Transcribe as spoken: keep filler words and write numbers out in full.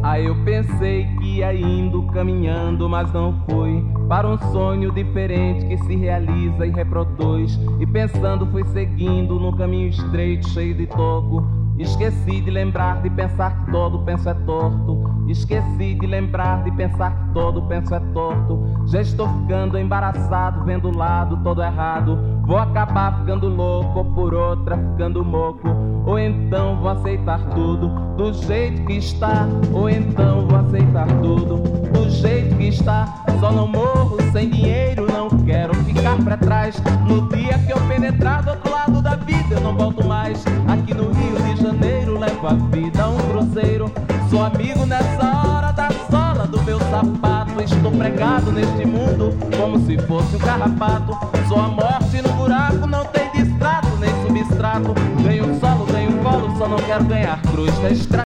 Aí eu pensei que ia indo, caminhando, mas não foi. Para um sonho diferente que se realiza e reproduz. E pensando fui seguindo num caminho estreito, cheio de toco. Esqueci de lembrar de pensar que todo penso é torto. Esqueci de lembrar de pensar que todo penso é torto. Já estou ficando embaraçado, vendo o lado todo errado. Vou acabar ficando louco, ou por outra ficando moco. Ou então vou aceitar tudo do jeito que está. Ou então vou aceitar tudo do jeito que está. Só não morro sem dinheiro, não quero ficar pra trás. No dia que eu penetrar do outro lado da vida, eu não volto mais. Aqui no Rio de Janeiro levo a vida a um cruzeiro. Sou amigo nessa hora da sola do meu sapato. Estou pregado neste mundo como se fosse um carrapato. Sou a morte no buraco, não tem distrato nem substrato. Ganho solo, ganho colo, só não quero ganhar cruz da estrada.